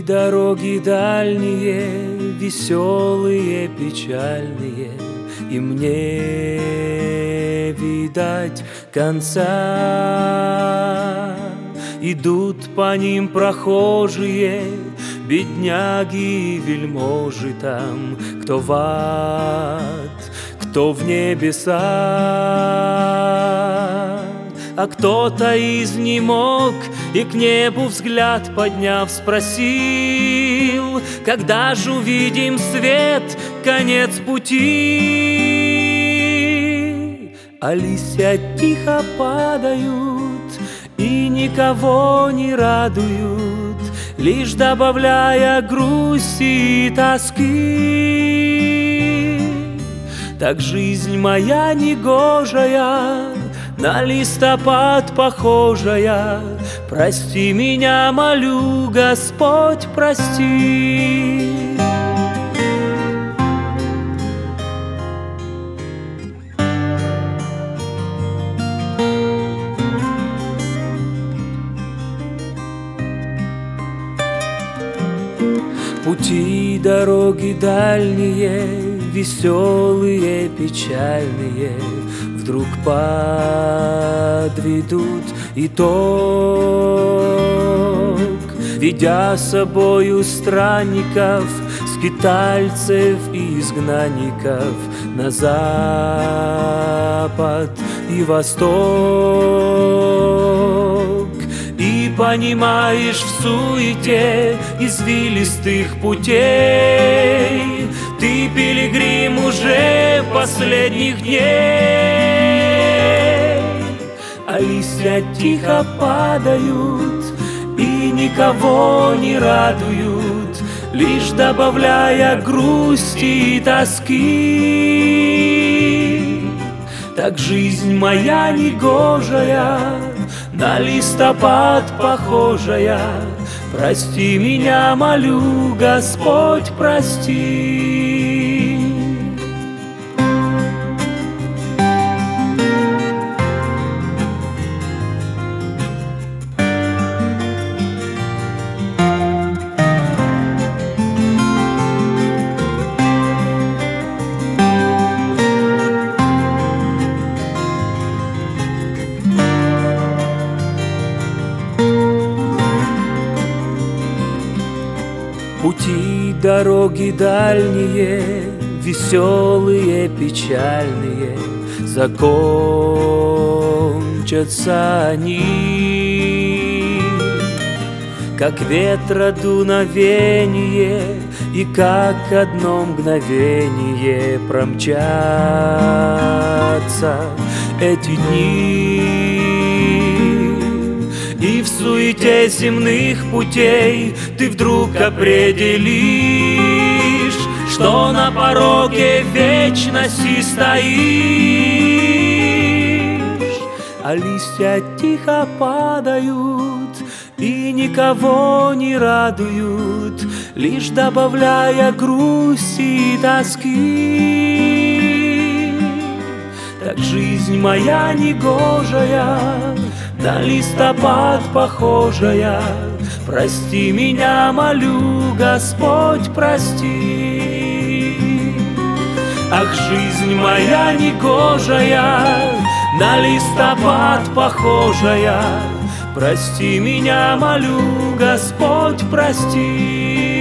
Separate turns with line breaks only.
дороги дальние, веселые, печальные, и мне видать конца. Идут по ним прохожие, бедняги и вельможи там, кто в ад, кто в небеса. А кто-то изнемог и к небу взгляд подняв спросил: когда же увидим свет, конец пути? А листья тихо падают и никого не радуют, лишь добавляя грусти и тоски. Так жизнь моя негожая, на листопад похожая, прости меня, молю, Господь, прости. Пути, дороги дальние, веселые, печальные, вдруг подведут итог, ведя с собою странников, скитальцев и изгнанников на запад и восток. И понимаешь, в суете извилистых путей ты пилигрим уже последних дней. А листья тихо падают и никого не радуют, лишь добавляя грусти и тоски. Так жизнь моя негожая, на листопад похожая, прости меня, молю, Господь, прости. Пути, дороги дальние, веселые, печальные, закончатся они, как ветра дуновение, и как одно мгновение промчатся эти дни. И в суете земных путей ты вдруг определишь, что на пороге вечности стоишь. А листья тихо падают и никого не радуют, лишь добавляя грусти и тоски. Так жизнь моя негожая, на листопад похожая, прости меня, молю, Господь, прости. Ах, жизнь моя негожая, на листопад похожая, прости меня, молю, Господь, прости.